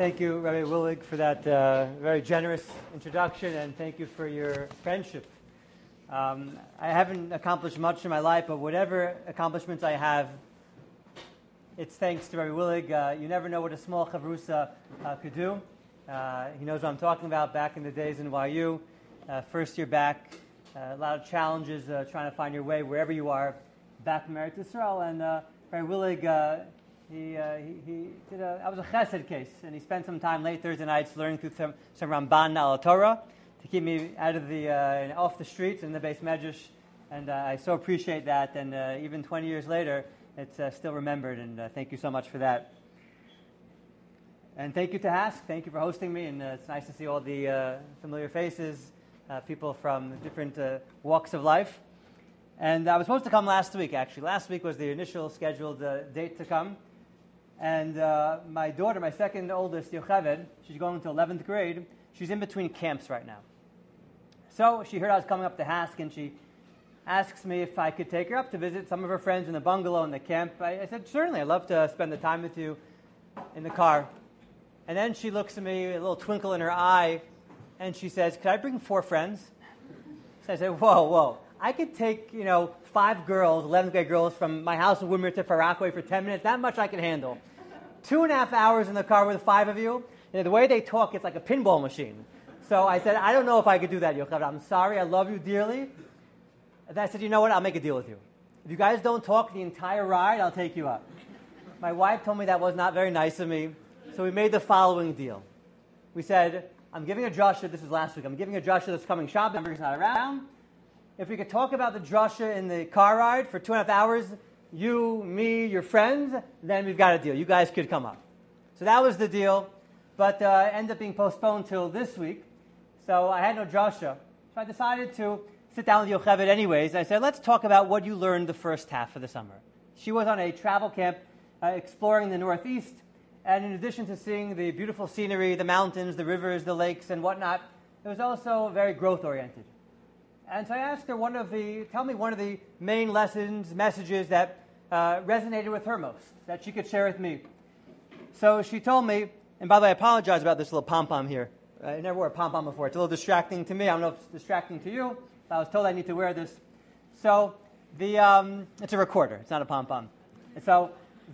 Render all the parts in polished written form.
Thank you, Rabbi Willig, for that very generous introduction, and thank you for your friendship. I haven't accomplished much in my life, but whatever accomplishments I have, it's thanks to Rabbi Willig. You never know what a small chavrusa could do. He knows what I'm talking about. Back in the days in YU, first year back, a lot of challenges trying to find your way wherever you are back from Eretz Yisrael. And Rabbi Willig, he did I was a chesed case, and he spent some time late Thursday nights learning through some Ramban al Torah to keep me out of the off the streets in the Beis Medrash, and I so appreciate that. And even 20 years later, it's still remembered, and thank you so much for that. And thank you to Hask. Thank you for hosting me, and it's nice to see all the familiar faces, people from different walks of life. And I was supposed to come last week, actually. Last week was the initial scheduled date to come. And my daughter, my second oldest, Yocheved, she's going to 11th grade. She's in between camps right now. So she heard I was coming up to Hask, and she asks me if I could take her up to visit some of her friends in the bungalow in the camp. I said, certainly, I'd love to spend the time with you in the car. And then she looks at me, a little twinkle in her eye, and she says, could I bring 4 friends? So I said, whoa. I could take, 5 girls, 11th grade girls, from my house in Woodmere to Far Rockaway for 10 minutes. That much I can handle. 2.5 hours in the car with 5 of you. The way they talk, it's like a pinball machine. So I said, I don't know if I could do that, Yocheved. I'm sorry. I love you dearly. And I said, you know what? I'll make a deal with you. If you guys don't talk the entire ride, I'll take you up. My wife told me that was not very nice of me. So we made the following deal. We said, I'm giving a drasha. This was last week. I'm giving a drasha that's coming Shabbat. Hamburger's not around. If we could talk about the drasha in the car ride for 2.5 hours, you, me, your friends, then we've got a deal. You guys could come up. So that was the deal, but ended up being postponed till this week. So I had no drasha. So I decided to sit down with Yocheved anyways. I said, let's talk about what you learned the first half of the summer. She was on a travel camp exploring the Northeast, and in addition to seeing the beautiful scenery, the mountains, the rivers, the lakes, and whatnot, it was also very growth-oriented. And so I asked her tell me one of the main lessons, messages that resonated with her most, that she could share with me. So she told me, and by the way, I apologize about this little pom-pom here. I never wore a pom-pom before. It's a little distracting to me. I don't know if it's distracting to you. I was told I need to wear this. So it's a recorder. It's not a pom-pom. So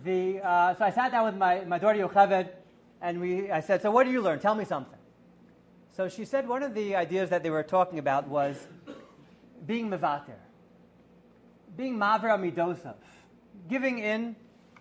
I sat down with my daughter Yocheved, and I said, so what do you learn? Tell me something. So she said one of the ideas that they were talking about was being mevater, being maver amidosov, giving in,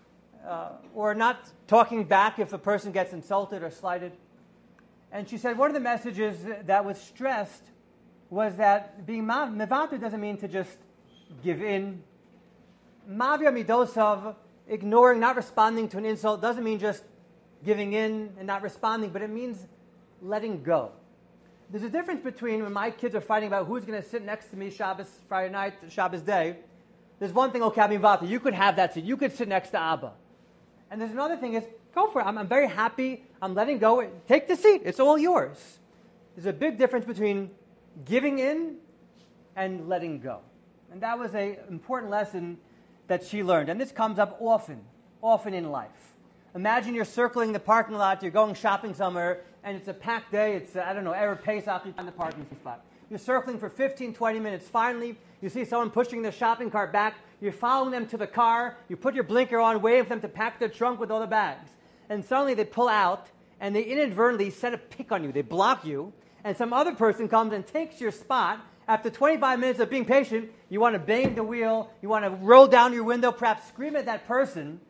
or not talking back if a person gets insulted or slighted. And she said one of the messages that was stressed was that being mevater doesn't mean to just give in. Maver amidosov, ignoring, not responding to an insult, doesn't mean just giving in and not responding, but it means letting go. There's a difference between when my kids are fighting about who's going to sit next to me Shabbos, Friday night, Shabbos day. There's one thing, okay, Vata, you could have that seat. You could sit next to Abba. And there's another thing is, go for it. I'm very happy. I'm letting go. Take the seat. It's all yours. There's a big difference between giving in and letting go. And that was an important lesson that she learned. And this comes up often in life. Imagine you're circling the parking lot, you're going shopping somewhere, and it's a packed day, it's, Erev Pesach, you find the parking spot. You're circling for 15, 20 minutes. Finally, you see someone pushing their shopping cart back. You're following them to the car. You put your blinker on, waiting for them to pack their trunk with all the bags. And suddenly they pull out, and they inadvertently set a pick on you. They block you, and some other person comes and takes your spot. After 25 minutes of being patient, you want to bang the wheel. You want to roll down your window, perhaps scream at that person.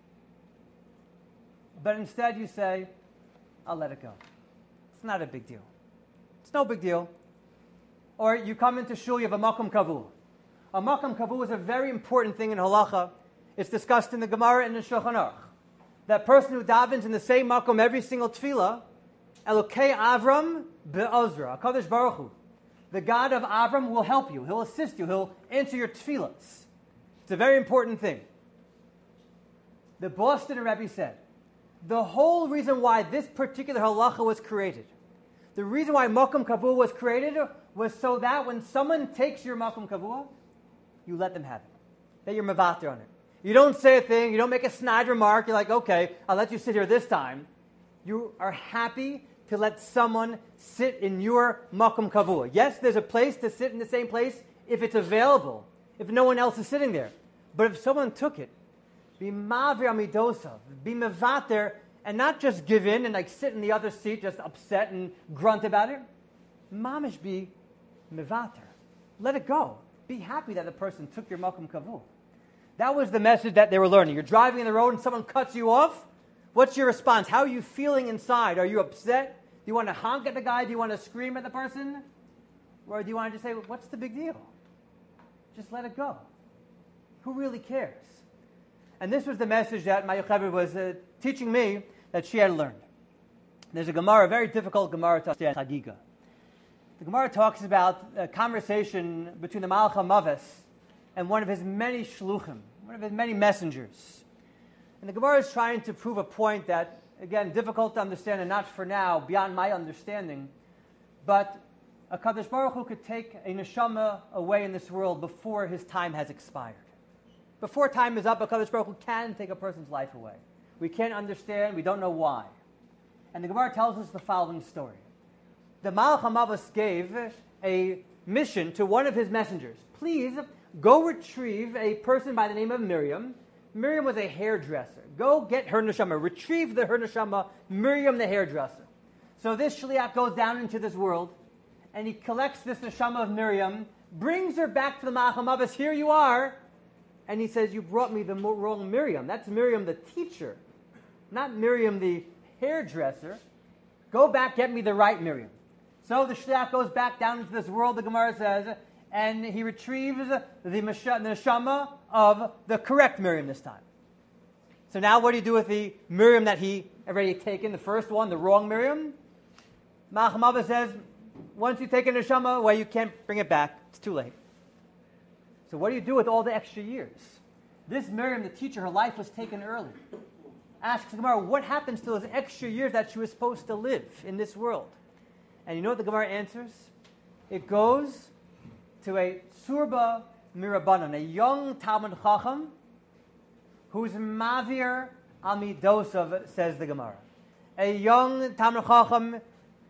But instead you say, I'll let it go. It's not a big deal. It's no big deal. Or you come into shul, you have a makom kavu. A makom kavu is a very important thing in halacha. It's discussed in the Gemara and in Shulchan Aruch. That person who davens in the same makom every single tefillah, Elokei Avram be'ozra, HaKadosh Baruch Hu. The God of Avram will help you. He'll assist you. He'll answer your tefillahs. It's a very important thing. The Boston Rebbe said, the whole reason why this particular halacha was created, the reason why makom kavua was created was so that when someone takes your makom kavua, you let them have it. That you're mevater on it. You don't say a thing, you don't make a snide remark, you're like, okay, I'll let you sit here this time. You are happy to let someone sit in your makom kavua. Yes, there's a place to sit in the same place if it's available, if no one else is sitting there. But if someone took it, be mavir amidosav, be mevater, and not just give in and like sit in the other seat just upset and grunt about it. Mamish be mevater. Let it go. Be happy that the person took your makom kavua. That was the message that they were learning. You're driving on the road and someone cuts you off. What's your response? How are you feeling inside? Are you upset? Do you want to honk at the guy? Do you want to scream at the person? Or do you want to just say, what's the big deal? Just let it go. Who really cares? And this was the message that my Yocheved was teaching me that she had learned. There's a Gemara, a very difficult Gemara to understand, Chagiga. The Gemara talks about a conversation between the Malach HaMaves and one of his many shluchim, one of his many messengers. And the Gemara is trying to prove a point that, again, difficult to understand and not for now, beyond my understanding, but a Kadosh Baruch Hu could take a neshama away in this world before his time has expired. Before time is up, a Kadosh Baruch Hu can take a person's life away. We can't understand, we don't know why. And the Gemara tells us the following story. The Malach HaMaves gave a mission to one of his messengers. Please go retrieve a person by the name of Miriam. Miriam was a hairdresser. Go get her neshama. Retrieve her neshama, Miriam the hairdresser. So this shliach goes down into this world, and he collects this neshama of Miriam, brings her back to the Malach HaMaves. Here you are. And he says, you brought me the wrong Miriam. That's Miriam the teacher, not Miriam the hairdresser. Go back, get me the right Miriam. So the shliach goes back down into this world, the Gemara says, and he retrieves the neshama of the correct Miriam this time. So now what do you do with the Miriam that he already taken, the first one, the wrong Miriam? Malach HaMaves says, once you take a neshama away, you can't bring it back. It's too late. So what do you do with all the extra years? This Miriam, the teacher, her life was taken early. Asks the Gemara, what happens to those extra years that she was supposed to live in this world? And you know what the Gemara answers? It goes to a Surba Mirabanan, a young Talmud Chacham, who's Mavir Amidosav, says the Gemara. A young Talmud Chacham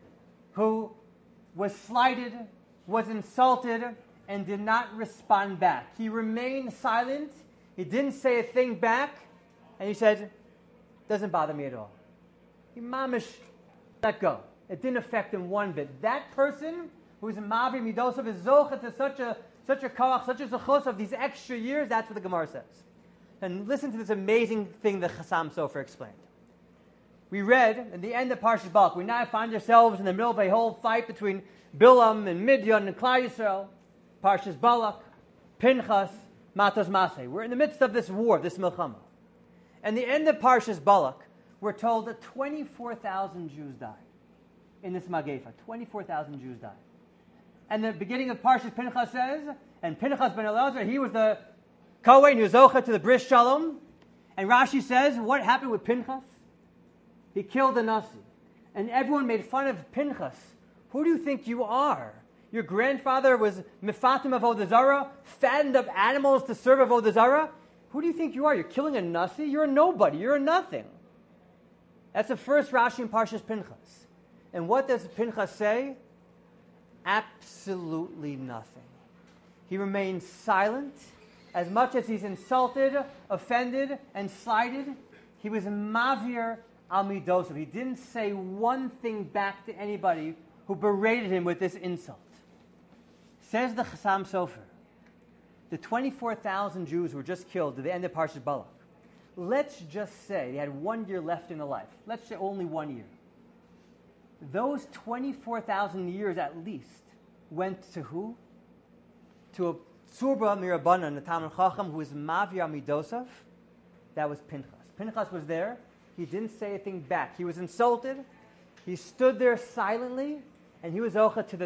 who was slighted, was insulted, and did not respond back. He remained silent. He didn't say a thing back. And he said, doesn't bother me at all. He mamish let go. It didn't affect him one bit. That person who's a Mavir Midosav is zocha to such a koach, such a zechus of these extra years. That's what the Gemara says. And listen to this amazing thing that Chassam Sofer explained. We read in the end of Parshas Balak, we now find ourselves in the middle of a whole fight between Bilam and Midian and Klal Yisrael. Parshas Balak, Pinchas, Matos Maseh. We're in the midst of this war, this milchama. And the end of Parshas Balak, we're told that 24,000 Jews died in this Magefa. 24,000 Jews died. And the beginning of Parshas Pinchas says, and Pinchas ben Elazar, he was the Kohen, he was Zocha to the Bris Shalom. And Rashi says, what happened with Pinchas? He killed the Nasi. And everyone made fun of Pinchas. Who do you think you are? Your grandfather was Mefatim of Avodah Zarah, fattened up animals to serve Avodah Zarah. Who do you think you are? You're killing a Nasi? You're a nobody. You're a nothing. That's the first Rashi in Parshas Pinchas. And what does Pinchas say? Absolutely nothing. He remains silent. As much as he's insulted, offended, and slighted, he was Mavir Amidosav. He didn't say one thing back to anybody who berated him with this insult. Says the Chassam Sofer, the 24,000 Jews were just killed at the end of Parshas Balak. Let's just say they had 1 year left in their life. Let's say only 1 year. Those 24,000 years at least went to who? To a Tzurba Mirabanan, the Talmud Chacham, who was Mavir Amidosav. That was Pinchas. Pinchas was there. He didn't say a thing back. He was insulted. He stood there silently. And he was Zocha to the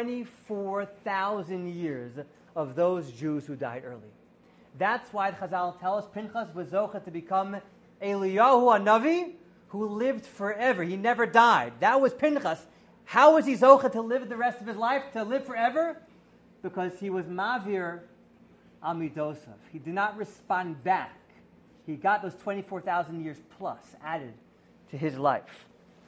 24,000 years of those Jews who died early. That's why the Chazal tell us Pinchas was Zocha to become Eliyahu Hanavi, who lived forever. He never died. That was Pinchas. How was he Zocha to live the rest of his life, to live forever? Because he was Mavir Amidosav. He did not respond back. He got those 24,000 years plus added to his life.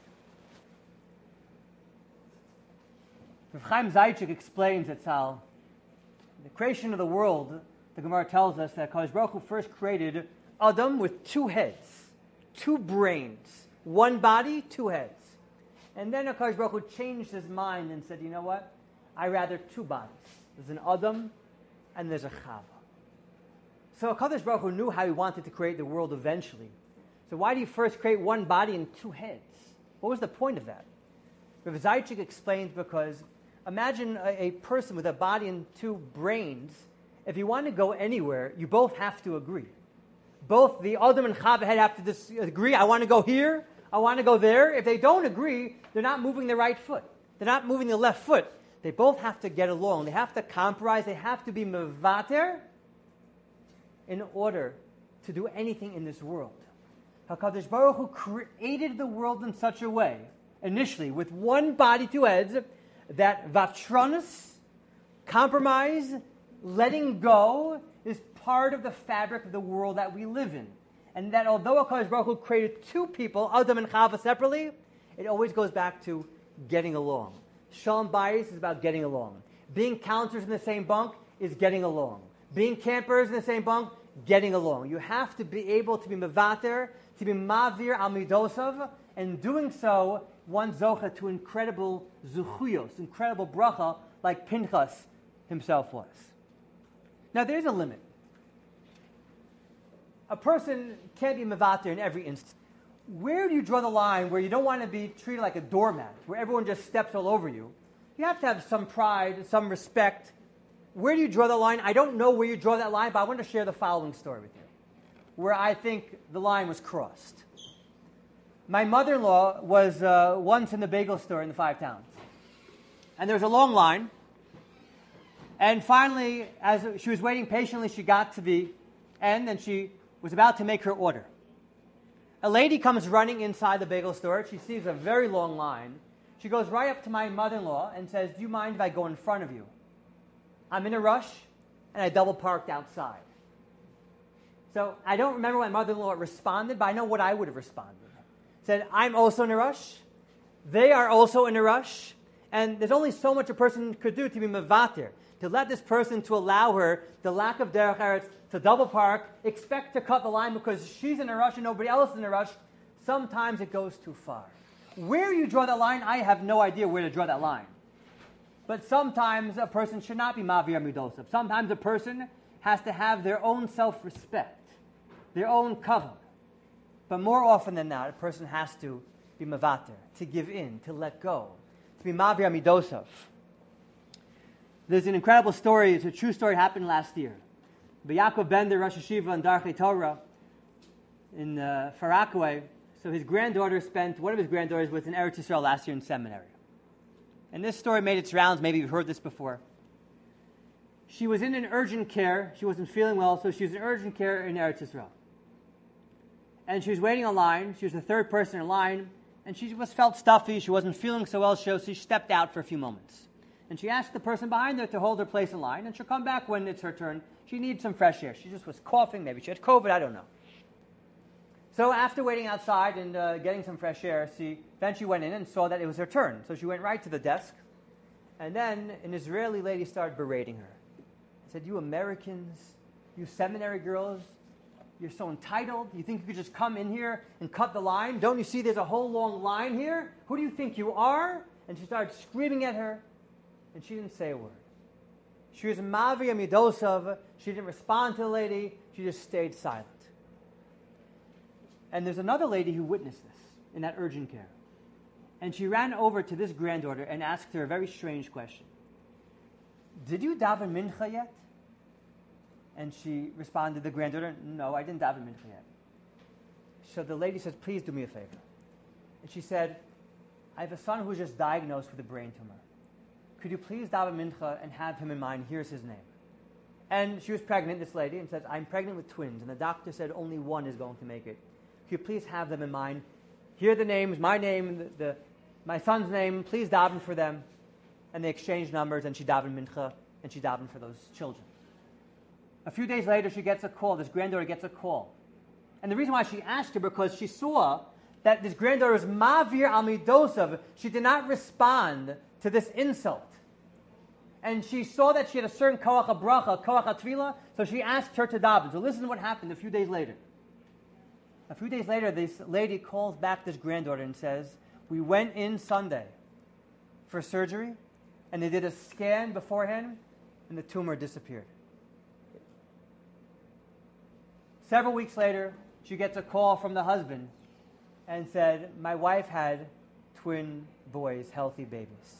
Rav Chaim Zaitchik explains that the creation of the world, the Gemara tells us that HaKadosh Baruch Hu first created Adam with two heads, two brains, one body, two heads. And then HaKadosh Baruch Hu changed his mind and said, you know what? I rather two bodies. There's an Adam and there's a Chava. So HaKadosh Baruch Hu knew how he wanted to create the world eventually. So why did he first create one body and two heads? What was the point of that? Rav Zaitchik explains because imagine a person with a body and two brains. If you want to go anywhere, you both have to agree. Both the Adam and Chava head have to agree, I want to go here, I want to go there. If they don't agree, they're not moving the right foot. They're not moving the left foot. They both have to get along. They have to compromise. They have to be mevater in order to do anything in this world. HaKadosh Baruch Hu created the world in such a way, initially, with one body, two heads, that vatranus, compromise, letting go, is part of the fabric of the world that we live in. And that although HaKadosh Baruch Hu created two people, Adam and Chava separately, it always goes back to getting along. Shalom Bayis is about getting along. Being counselors in the same bunk is getting along. Being campers in the same bunk, getting along. You have to be able to be mevater, to be mavir al midosav, and doing so, one zocha to incredible zuchuyos, incredible bracha, like Pinchas himself was. Now there's a limit. A person can't be mevater in every instance. Where do you draw the line where you don't want to be treated like a doormat, where everyone just steps all over you? You have to have some pride, some respect. Where do you draw the line? I don't know where you draw that line, but I want to share the following story with you, where I think the line was crossed. My mother-in-law was once in the bagel store in the Five Towns. And there was a long line. And finally, as she was waiting patiently, she got to the end and she was about to make her order. A lady comes running inside the bagel store. She sees a very long line. She goes right up to my mother-in-law and says, do you mind if I go in front of you? I'm in a rush, and I double parked outside. So I don't remember what my mother-in-law responded, but I know what I would have responded. Said, I'm also in a rush. They are also in a rush. And there's only so much a person could do to be mevater, to let this person, to allow her the lack of derech eretz, to double park, expect to cut the line because she's in a rush and nobody else is in a rush. Sometimes it goes too far. Where you draw that line, I have no idea where to draw that line. But sometimes a person should not be mavir midosav. Sometimes a person has to have their own self-respect, their own kavod. But more often than not, a person has to be mevater, to give in, to let go, to be mavir midosav. There's an incredible story. It's a true story. It happened last year. Yaakov Bender, Rosh Hashiva in Darchei Torah in Far Rockaway. So his granddaughter one of his granddaughters was in Eretz Yisrael last year in seminary. And this story made its rounds. Maybe you've heard this before. She was in an urgent care. She wasn't feeling well, so she was in urgent care in Eretz Yisrael. And she was waiting in line. She was the third person in line. And she just felt stuffy. She wasn't feeling so well, so she stepped out for a few moments. And she asked the person behind her to hold her place in line, and she'll come back when it's her turn. She needs some fresh air. She just was coughing. Maybe she had COVID. I don't know. So after waiting outside and getting some fresh air, she went in and saw that it was her turn. So she went right to the desk. And then an Israeli lady started berating her. Said, you Americans, you seminary girls, you're so entitled. You think you could just come in here and cut the line? Don't you see there's a whole long line here? Who do you think you are? And she started screaming at her. And she didn't say a word. She was mavir midosav. She didn't respond to the lady. She just stayed silent. And there's another lady who witnessed this in that urgent care. And she ran over to this granddaughter and asked her a very strange question. Did you daven mincha yet? And she responded, the granddaughter, no, I didn't daven mincha yet. So the lady says, please do me a favor. And she said, I have a son who was just diagnosed with a brain tumor. Could you please daven mincha and have him in mind? Here's his name. And she was pregnant, this lady, and says, I'm pregnant with twins. And the doctor said only one is going to make it. Could you please have them in mind? Here are the names, my name, my son's name. Please daven for them. And they exchanged numbers, and she davened mincha, and she davened for those children. A few days later, she gets a call. This granddaughter gets a call. And the reason why she asked her, because she saw that this granddaughter was mavir al midosav. She did not respond to this insult. And she saw that she had a certain koach habracha, koach hatfila, so she asked her to daven. So listen to what happened a few days later. A few days later, this lady calls back this granddaughter and says, we went in Sunday for surgery, and they did a scan beforehand, and the tumor disappeared. Several weeks later, she gets a call from the husband and said, my wife had twin boys, healthy babies.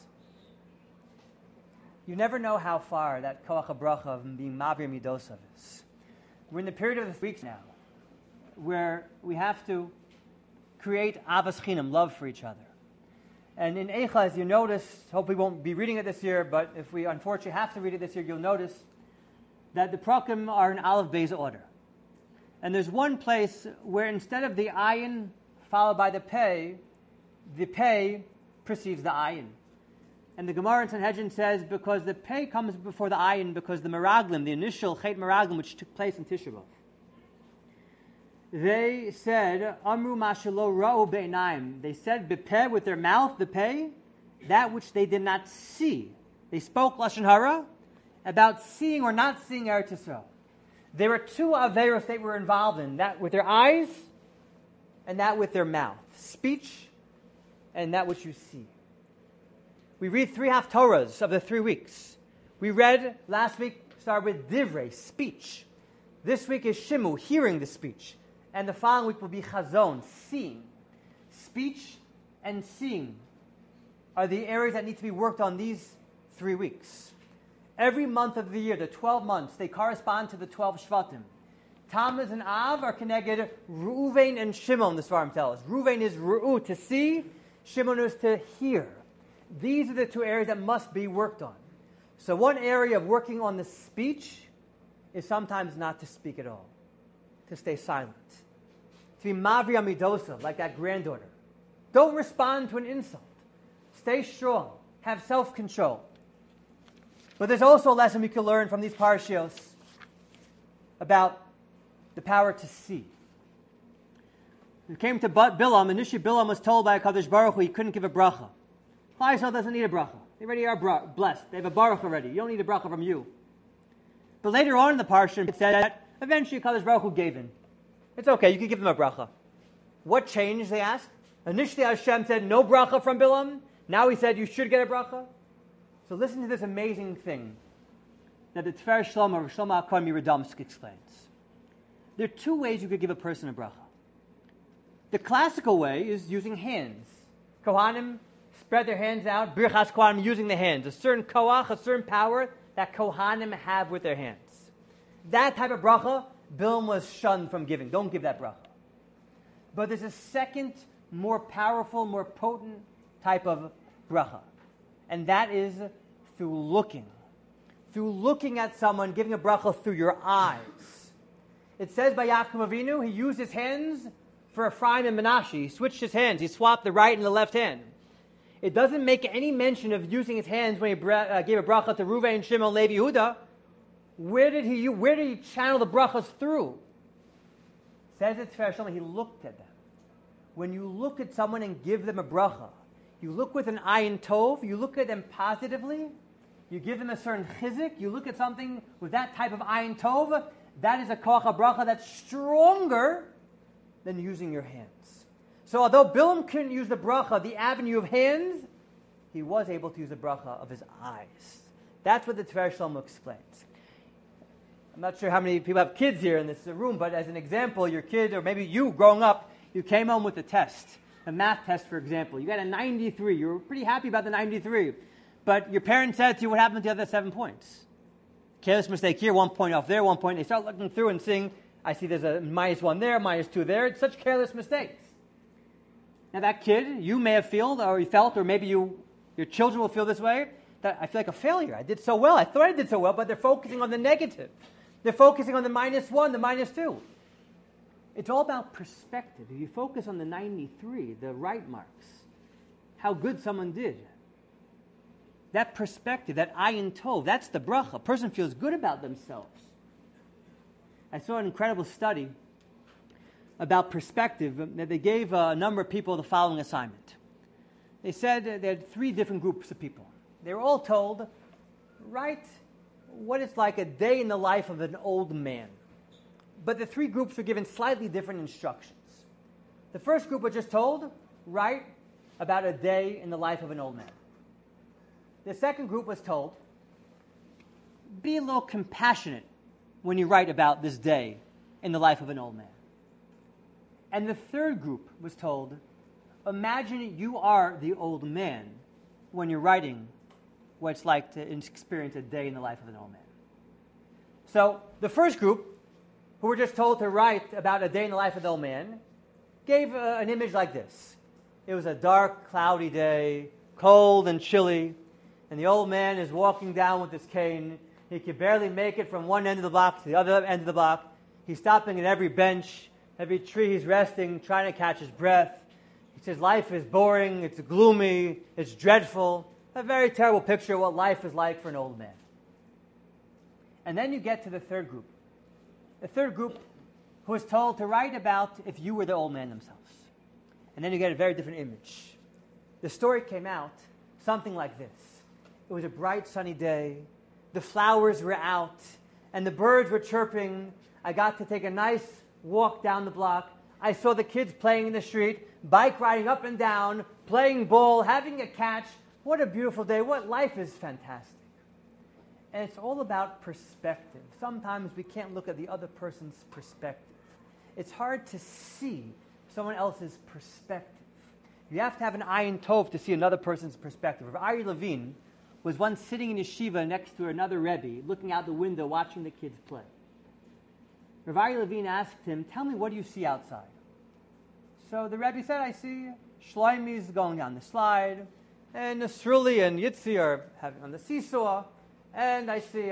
You never know how far that koach habracha of being mavir midosav is. We're in the period of the weeks now where we have to create avas chinam, love for each other. And in Eicha, as you notice, hopefully we won't be reading it this year, but if we unfortunately have to read it this year, you'll notice that the prakim are in Aleph Beis order. And there's one place where instead of the ayin followed by the pei precedes the ayin. And the Gemara in Sanhedrin says because the pei comes before the ayin because the meraglim, the initial chet meraglim, which took place in Tisha B'Av, they said, Amru mashalo ra'u be'inayim. They said, bepeh, with their mouth, the pei, that which they did not see. They spoke Lashon Hara about seeing or not seeing Eretz Yisrael. There were two averos they were involved in, that with their eyes and that with their mouth. Speech and that which you see. We read 3 Haftorahs of the 3 weeks. We read last week, started with Divrei, speech. This week is Shimu, hearing the speech. And the following week will be Chazon, seeing. Speech and seeing are the areas that need to be worked on these 3 weeks. Every month of the year, the 12 months, they correspond to the 12 Shvatim. Tammuz and Av are connected. Reuven and Shimon, the Svarim tell us. Reuven is Ru'u, to see. Shimon is to hear. These are the 2 areas that must be worked on. So one area of working on the speech is sometimes not to speak at all, to stay silent, to be mavri amidosa, like that granddaughter. Don't respond to an insult. Stay strong. Have self-control. But there's also a lesson we can learn from these parashios about the power to see. It came to Bilam. Initially, Bilam was told by HaKadosh Baruch Hu he couldn't give a bracha. Klal Yisrael doesn't need a bracha. They already are blessed. They have a baruch already. You don't need a bracha from you. But later on in the parsha, it said that eventually HaKadosh Baruch Hu gave in. It's okay, you can give them a bracha. What changed, they asked? Initially Hashem said no bracha from Bilam. Now he said you should get a bracha. So listen to this amazing thing that the Tfer Shlomo, Shlomo HaKohen Radomsk explains. There are 2 ways you could give a person a bracha. The classical way is using hands. Kohanim spread their hands out. Birchas Kohanim using the hands. A certain koach, a certain power that Kohanim have with their hands. That type of bracha, Bilam was shunned from giving. Don't give that bracha. But there's a second, more powerful, more potent type of bracha. And that is through looking. Through looking at someone, giving a bracha through your eyes. It says by Yaakov Avinu, he used his hands for Ephraim and Menashe. He switched his hands. He swapped the right and the left hand. It doesn't make any mention of using his hands when he gave a bracha to Reuven, Shimon, Levi, Yehuda. Where did he channel the brachas through? Says it Tfer Shlomo, he looked at them. When you look at someone and give them a bracha, you look with an ayin tov, you look at them positively, you give them a certain chizik, you look at something with that type of ayin tov, that is a koach habracha that's stronger than using your hands. So although Bilam couldn't use the bracha, the avenue of hands, he was able to use the bracha of his eyes. That's what the Tfer Shlomo explains. I'm not sure how many people have kids here in this room, but as an example, your kid, or maybe you growing up, you came home with a test, a math test, for example. You got a 93. You were pretty happy about the 93. But your parents said to you, what happened to the other 7 points? Careless mistake here, 1 point off there, 1 point. They start looking through and seeing, I see there's a -1 there, -2 there. It's such careless mistakes. Now that kid, you may have felt, or maybe your children will feel this way, that I feel like a failure. I did so well. I thought I did so well, but they're focusing on the negative. They're focusing on the -1, the -2. It's all about perspective. If you focus on the 93, the right marks, how good someone did, that perspective, that ayin tov, that's the bracha. A person feels good about themselves. I saw an incredible study about perspective that they gave a number of people the following assignment. They said they had 3 different groups of people. They were all told write what it's like a day in the life of an old man. But the three groups were given slightly different instructions. The first group was just told, write about a day in the life of an old man. The second group was told, be a little compassionate when you write about this day in the life of an old man. And the third group was told, imagine you are the old man when you're writing what it's like to experience a day in the life of an old man. So the first group, who were just told to write about a day in the life of the old man, gave an image like this. It was a dark, cloudy day, cold and chilly, and the old man is walking down with his cane. He can barely make it from one end of the block to the other end of the block. He's stopping at every bench, every tree he's resting, trying to catch his breath. He says life is boring, it's gloomy, it's dreadful. A very terrible picture of what life is like for an old man. And then you get to the third group. The third group who was told to write about if you were the old man themselves. And then you get a very different image. The story came out something like this. It was a bright sunny day. The flowers were out and the birds were chirping. I got to take a nice walk down the block. I saw the kids playing in the street, bike riding up and down, playing ball, having a catch. What a beautiful day. What life is fantastic. And it's all about perspective. Sometimes we can't look at the other person's perspective. It's hard to see someone else's perspective. You have to have an ayin tov to see another person's perspective. Rav Aryeh Levine was once sitting in yeshiva next to another Rebbe, looking out the window, watching the kids play. Rav Aryeh Levine asked him, tell me, what do you see outside? So the Rebbe said, I see Shloimi's going down the slide, and Nasrulli and Yitzi are having on the seesaw, and I see,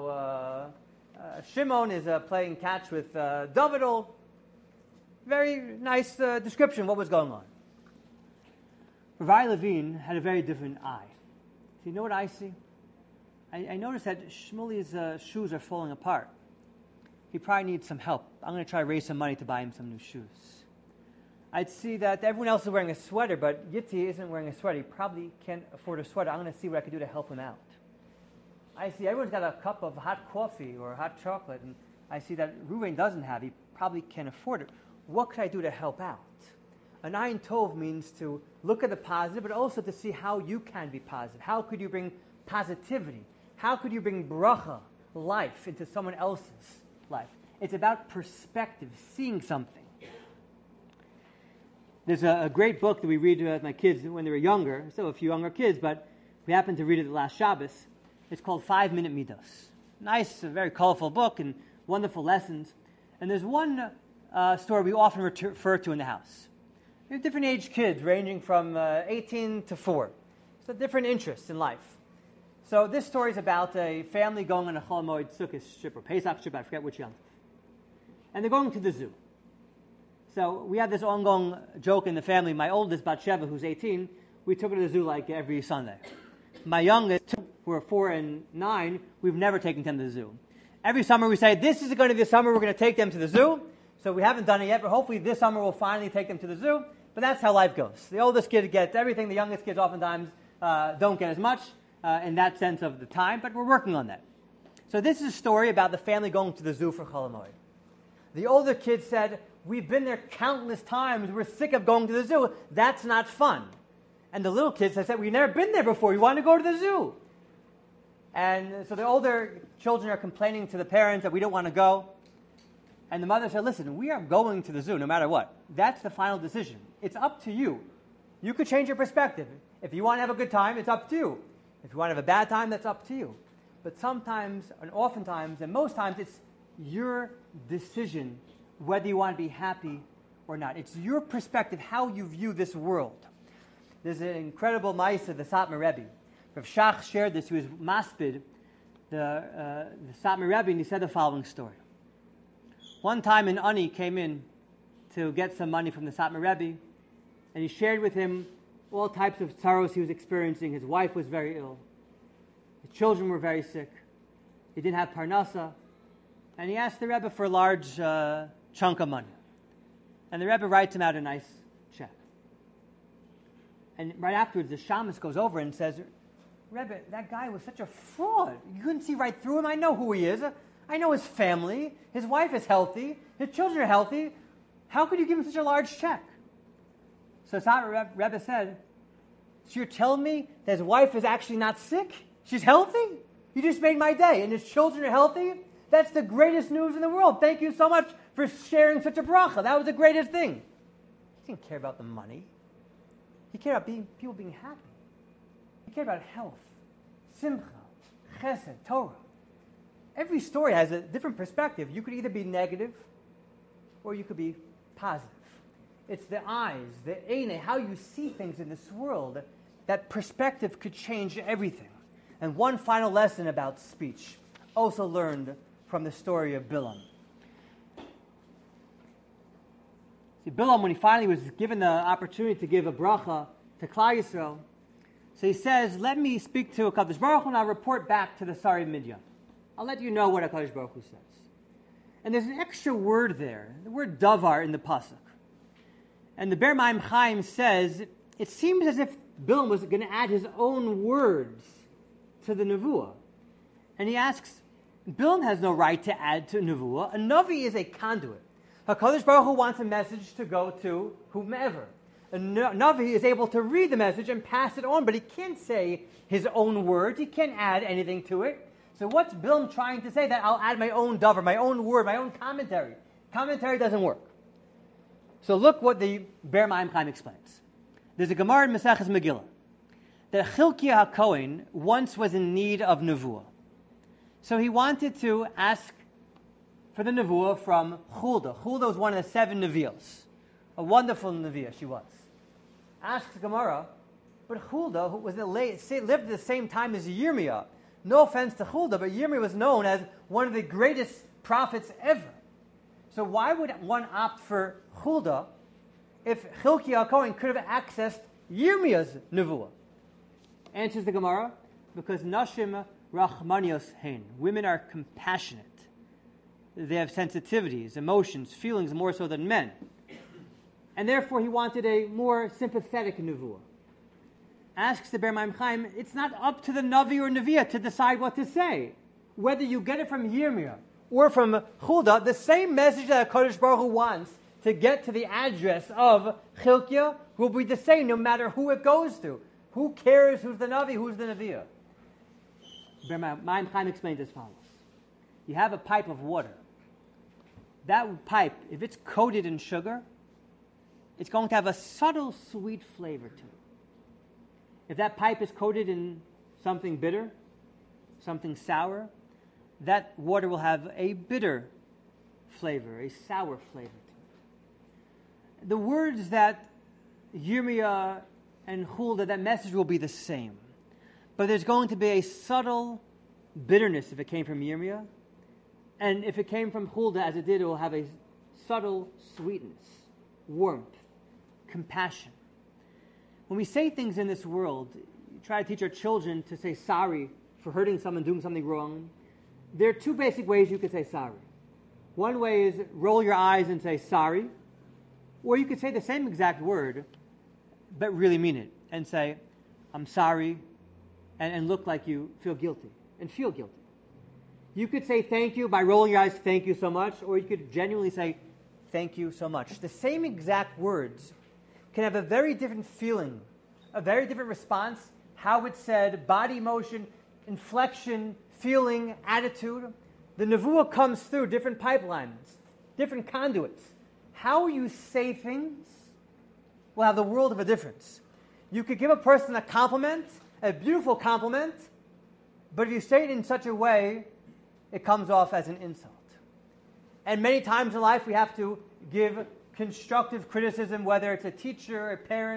Shimon is playing catch with Davidol. Very nice description of what was going on. Rav Aryeh Levine had a very different eye. So you know what I see? I noticed that Shmuli's shoes are falling apart. He probably needs some help. I'm going to try to raise some money to buy him some new shoes. I'd see that everyone else is wearing a sweater, but Yitzi isn't wearing a sweater. He probably can't afford a sweater. I'm going to see what I can do to help him out. I see everyone's got a cup of hot coffee or hot chocolate, and I see that Ruvain doesn't have. He probably can't afford it. What could I do to help out? An ayin tov means to look at the positive, but also to see how you can be positive. How could you bring positivity? How could you bring bracha, life, into someone else's life? It's about perspective, seeing something. There's a great book that we read with my kids when they were younger. Still a few younger kids, but we happened to read it the last Shabbos. It's called 5 Minute Midos. Nice, very colorful book and wonderful lessons. And there's one story we often refer to in the house. We have different age kids ranging from 18 to 4. So different interests in life. So this story is about a family going on a Chol Hamoed Sukkot trip or Pesach trip, I forget which Yom Tov. And they're going to the zoo. So we have this ongoing joke in the family. My oldest, Batsheva, who's 18, we took her to the zoo like every Sunday. My youngest, two, who are 4 and 9, we've never taken them to the zoo. Every summer we say, this is going to be the summer we're going to take them to the zoo. So we haven't done it yet, but hopefully this summer we'll finally take them to the zoo. But that's how life goes. The oldest kid gets everything. The youngest kids oftentimes don't get as much in that sense of the time, but we're working on that. So this is a story about the family going to the zoo for Chol Hamoed. The older kids said, we've been there countless times. We're sick of going to the zoo. That's not fun. And the little kids said, we've never been there before. We want to go to the zoo. And so the older children are complaining to the parents that we don't want to go. And the mother said, listen, we are going to the zoo no matter what. That's the final decision. It's up to you. You could change your perspective. If you want to have a good time, it's up to you. If you want to have a bad time, that's up to you. But sometimes, and oftentimes, and most times, it's your decision whether you want to be happy or not. It's your perspective, how you view this world. There's an incredible ma'aseh, the Satmar Rebbe. Rav Shach shared this. He was maspid, the Satmar Rebbe, and he said the following story. One time an Ani came in to get some money from the Satmar Rebbe, and he shared with him all types of sorrows he was experiencing. His wife was very ill. His children were very sick. He didn't have parnasa. And he asked the Rebbe for a large chunk of money. And the Rebbe writes him out a nice check. And right afterwards, the shamus goes over and says, Rebbe, that guy was such a fraud. You couldn't see right through him. I know who he is. I know his family. His wife is healthy. His children are healthy. How could you give him such a large check? So Satmar Rebbe said, so you're telling me that his wife is actually not sick? She's healthy? You just made my day. And his children are healthy? That's the greatest news in the world. Thank you so much for sharing such a bracha. That was the greatest thing. He didn't care about the money. He cared about people being happy. He cared about health, simcha, chesed, Torah. Every story has a different perspective. You could either be negative or you could be positive. It's the eyes, the eine, how you see things in this world. That perspective could change everything. And one final lesson about speech, also learned from the story of Bilam. See, Bilam, when he finally was given the opportunity to give a bracha to Klal Yisrael, so he says, let me speak to HaKadosh Baruch Hu and I'll report back to the Sari Midian. I'll let you know what HaKadosh Baruch Hu says. And there's an extra word there, the word davar in the pasuk. And the Ber Maim Chaim says, it seems as if Bilam was going to add his own words to the nevuah. And he asks, Bilam has no right to add to nevuah. A navi is a conduit. HaKadosh Baruch Hu wants a message to go to whomever. A navi is able to read the message and pass it on, but he can't say his own words. He can't add anything to it. So what's Bilam trying to say? That I'll add my own davar, my own word, my own commentary. Commentary doesn't work. So look what the Ber Maim Chaim explains. There's a Gemara in Maseches Megillah that Chilkiah HaKohen once was in need of nevuah. So he wanted to ask for the nevuah from Huldah. Huldah was one of the 7 nevios. A wonderful neviah she was. Asks the Gemara, but Huldah, who lived at the same time as Yirmiyah. No offense to Huldah, but Yirmiyah was known as one of the greatest prophets ever. So why would one opt for Huldah if Chilkiah HaKohen could have accessed Yirmiyah's nevuah? Answers the Gemara, because Nashim Rachmanios Hein. Women are compassionate. They have sensitivities, emotions, feelings more so than men. And therefore he wanted a more sympathetic nevuah. Asks the Ber Maim Chaim, it's not up to the Navi or Neviah to decide what to say. Whether you get it from Yirmiyah or from Huldah, the same message that HaKadosh Baruch Hu wants to get to the address of Chilkiah will be the same no matter who it goes to. Who cares who's the Navi, who's the Neviah? Ber Maim Chaim explains as follows. You have a pipe of water. That pipe, if it's coated in sugar, it's going to have a subtle sweet flavor to it. If that pipe is coated in something bitter, something sour, that water will have a bitter flavor, a sour flavor to it. The words that Yirmiyah and Huldah, that message will be the same. But there's going to be a subtle bitterness if it came from Yirmiyah. And if it came from Huldah, as it did, it will have a subtle sweetness, warmth, compassion. When we say things in this world, we try to teach our children to say sorry for hurting someone, doing something wrong. There are 2 basic ways you could say sorry. One way is roll your eyes and say sorry, or you could say the same exact word, but really mean it, and say, I'm sorry, and look like you feel guilty, and feel guilty. You could say thank you by rolling your eyes, thank you so much, or you could genuinely say, thank you so much. The same exact words can have a very different feeling, a very different response, how it's said, body motion, inflection, feeling, attitude. The nevuah comes through different pipelines, different conduits. How you say things will have the world of a difference. You could give a person a compliment, a beautiful compliment, but if you say it in such a way, it comes off as an insult. And many times in life we have to give constructive criticism, whether it's a teacher, a parent.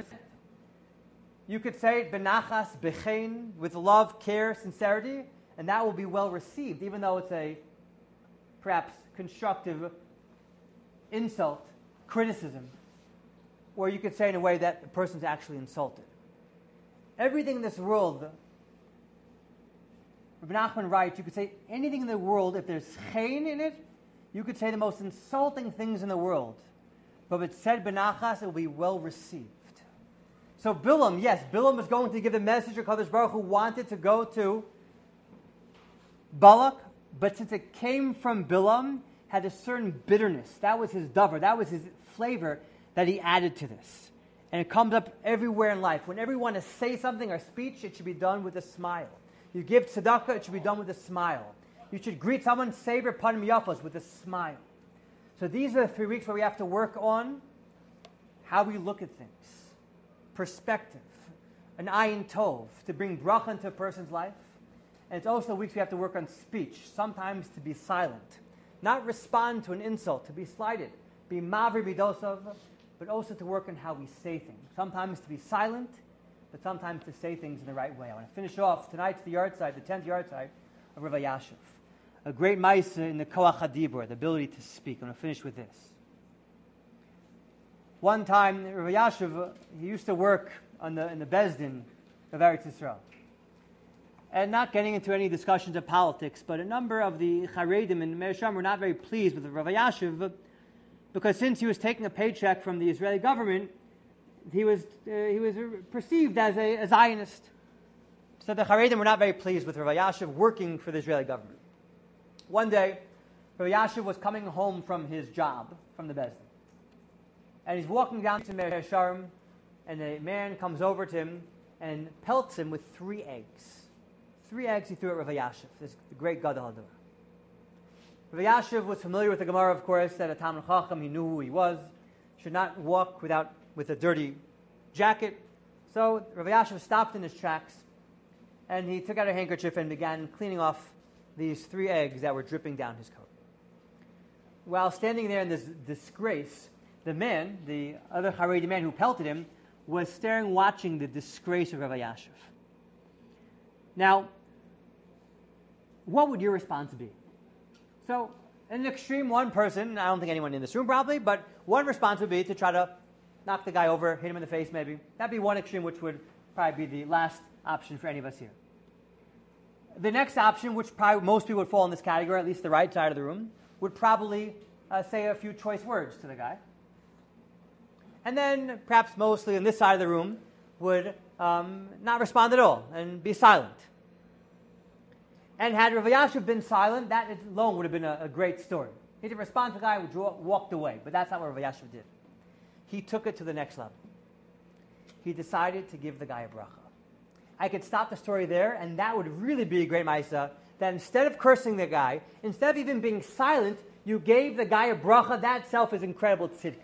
You could say it benachas, bechein, with love, care, sincerity, and that will be well received, even though it's a perhaps constructive insult, criticism. Or you could say it in a way that the person's actually insulted. Everything in this world, Rabbi Nachman writes, you could say anything in the world, if there's chein in it, you could say the most insulting things in the world. But if it's said benachas, it will be well received. So Bilam, yes, Bilam was going to give the message of Kadosh Baruch Hu wanted to go to Balak, but since it came from Bilam, had a certain bitterness. That was his davar. That was his flavor that he added to this. And it comes up everywhere in life. Whenever you want to say something or speech, it should be done with a smile. You give tzedakah, it should be done with a smile. You should greet someone, savor panim yafos, with a smile. So these are the 3 weeks where we have to work on how we look at things. Perspective, an ayin tov, to bring bracha into a person's life. And it's also weeks we have to work on speech, sometimes to be silent. Not respond to an insult, to be slighted, be mavri bidosov, but also to work on how we say things. Sometimes to be silent, but sometimes to say things in the right way. I want to finish off tonight's the 10th yard side of Rav Yashiv. A great ma'aseh in the koach hadibur, the ability to speak. I'm going to finish with this. One time, Rav Yashiv, he used to work in the Bezdin of Eretz Yisrael. And not getting into any discussions of politics, but a number of the Charedim and Meir Sham were not very pleased with Rav Yashiv because since he was taking a paycheck from the Israeli government, he was perceived as a Zionist. So the Charedim were not very pleased with Rav Yashiv working for the Israeli government. One day, Rav Yashiv was coming home from his job, from the Bezdin. And he's walking down to Meir Sharm, and a man comes over to him and pelts him with 3 eggs. 3 eggs he threw at Rav Yashiv, this great Gadol Hador. Rav Yashiv was familiar with the Gemara, of course, that a Talmid Chacham, he knew who he was, should not walk with a dirty jacket. So Rav Yashiv stopped in his tracks, and he took out a handkerchief and began cleaning off these 3 eggs that were dripping down his coat. While standing there in this disgrace, the man, the other Haredi man who pelted him, was staring, watching the disgrace of Rav Yashiv. Now, what would your response be? So, in the extreme, one person, I don't think anyone in this room probably, but one response would be to try to knock the guy over, hit him in the face maybe. That'd be one extreme, which would probably be the last option for any of us here. The next option, which probably most people would fall in this category, at least the right side of the room, would probably say a few choice words to the guy. And then, perhaps mostly on this side of the room, would not respond at all and be silent. And had Rav Yashiv been silent, that alone would have been a great story. He didn't respond to the guy who walked away, but that's not what Rav Yashiv did. He took it to the next level. He decided to give the guy a bracha. I could stop the story there, and that would really be a great ma'aseh, that instead of cursing the guy, instead of even being silent, you gave the guy a bracha. That itself is incredible tzidkus.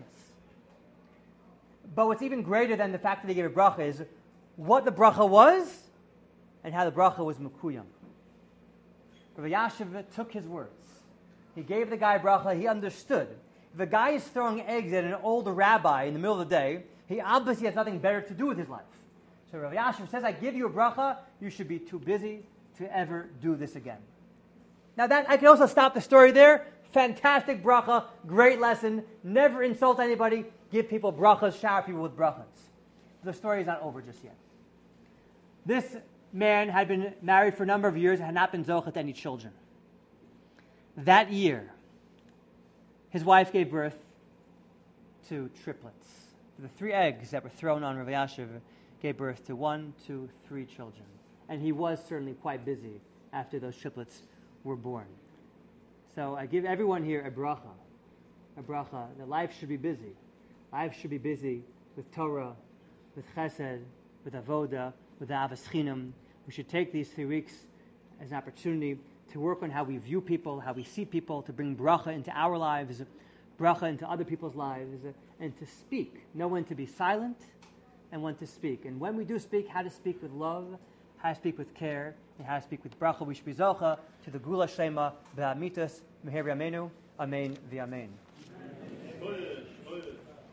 But what's even greater than the fact that he gave a bracha is what the bracha was and how the bracha was mekuyam. Rav Yashiv took his words. He gave the guy a bracha. He understood. If a guy is throwing eggs at an older rabbi in the middle of the day, he obviously has nothing better to do with his life. So Rav Yashiv says, I give you a bracha, you should be too busy to ever do this again. Now that I can also stop the story there. Fantastic bracha, great lesson. Never insult anybody. Give people brachas, shower people with brachas. The story is not over just yet. This man had been married for a number of years and had not been zochet to any children. That year, his wife gave birth to triplets. The 3 eggs that were thrown on Rav Yashiv gave birth to 1, 2, 3 children. And he was certainly quite busy after those triplets were born. So I give everyone here a bracha. That life should be busy. Life should be busy with Torah, with Chesed, with Avoda, with Avas Chinam. We should take these 3 weeks as an opportunity to work on how we view people, how we see people, to bring bracha into our lives, bracha into other people's lives, and to speak. Know when to be silent and when to speak. And when we do speak, how to speak with love, how to speak with care, and how to speak with bracha. We should be zocha to the Gula Shlema, B'amitas, Meher Yameinu, Amen v'Amen.